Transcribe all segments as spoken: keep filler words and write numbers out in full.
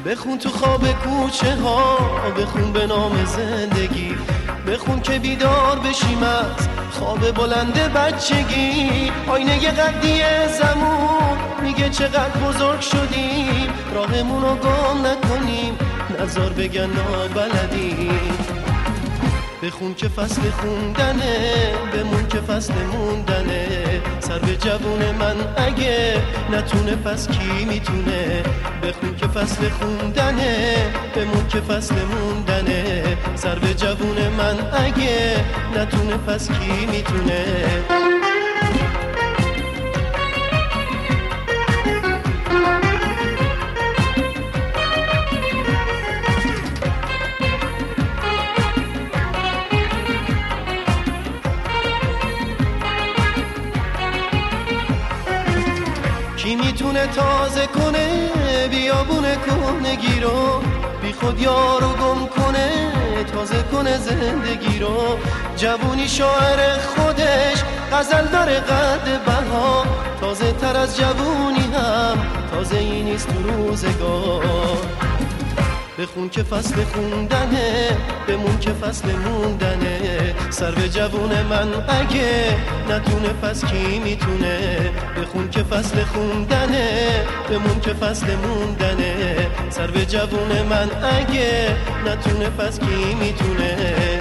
بخون تو خواب کوچه ها، بخون به نام زندگی، بخون که بیدار بشیم از خواب بلند بچگی. آینه قدی زمون میگه چقدر بزرگ شدیم، راهمون رو گم نکنیم، نزار بگن نابلدیم. بخون که فصل خوندنه، بمون که فصل موندنه. سر به جوون من اگه نتونه پس کی میتونه؟ بخون که فصل خوندنه، بمون که فصل موندنه. سر به جوون من اگه نتونه پس کی میتونه؟ کی میتونه تازه کنه بیابونه کهنگی رو، بی خود یارو گم کنه تازه کنه زندگی رو. جوونی شاعر خودش غزل داره قد بها، تازه تر از جوونی هم تازه ای نیست تو روزگار. بخون که فصل خوندنه، بمون که فصل موندنه. سر به جوون من اگه نتونه پس کی میتونه؟ بخون که فصل خوندنه، بمون که فصل موندنه. سر به جوون من اگه نتونه پس کی میتونه؟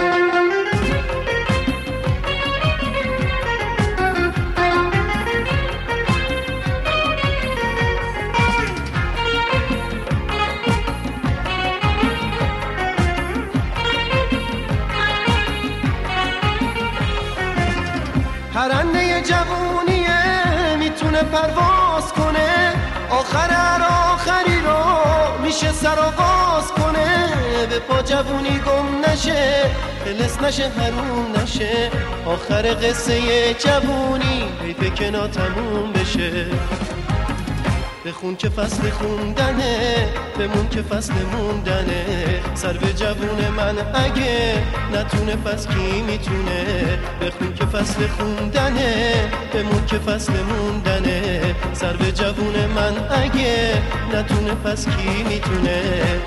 پرنده جوونیه میتونه پرواز کنه، آخر هر آخری رو میشه سرآغاز کنه. به پا جوونی گم نشه، خلص نشه حروم نشه. آخر قصه جوونی حیفه که ناتموم بشه. بخون که فصل خوندنه، بمون که فصل موندنه. سر به جوون من اگه نتونه پس کی میتونه؟ بخون که فصل خوندنه، بمون که فصل موندنه. سر به جوون من اگه نتونه پس کی میتونه؟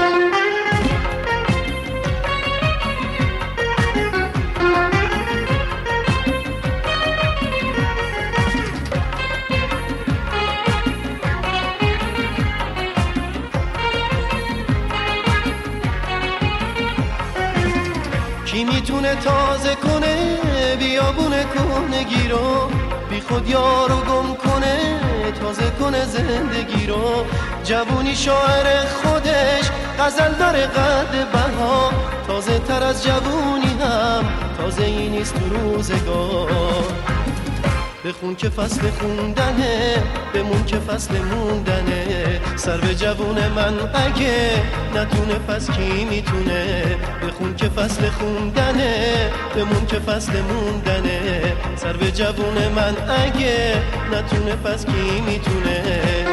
کی میتونه تازه کنه بیابونه کهنگی رو، بی خود یارو گم کنه تازه کنه زندگی رو. جوونی شاعر خودش غزل داره قد بها، تازه تر از جوونی هم تازه ای نیست تو روزگار. بخون که فصل خوندنه، بمون که فصل موندنه. سر به جوون من اگه نتونه پس کی میتونه؟ بخون که فصل خوندنه، بمون که فصل موندنه. سر به جوون من اگه نتونه پس کی میتونه؟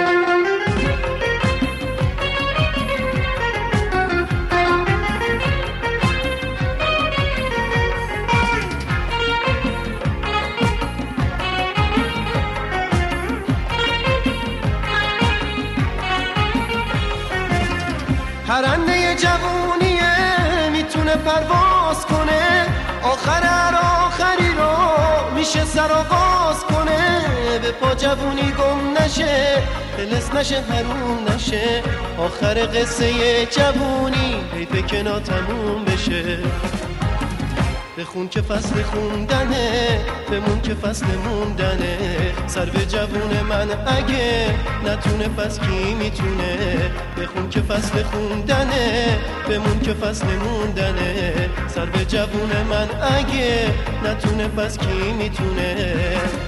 پرنده جوونیه میتونه پرواز کنه، آخر هر آخری رو میشه سرآغاز کنه. به پا جوونی گم نشه، خلص نشه حروم نشه. آخر قصه جوونی حیفه که ناتموم بشه. بخون که فصل خوندنه، بمون که فصل موندنه. سر به جوون من اگه نتونه پس کی میتونه؟ بخون که فصل خوندنه، بمون که فصل موندنه. سر به جوون من اگه نتونه پس کی میتونه؟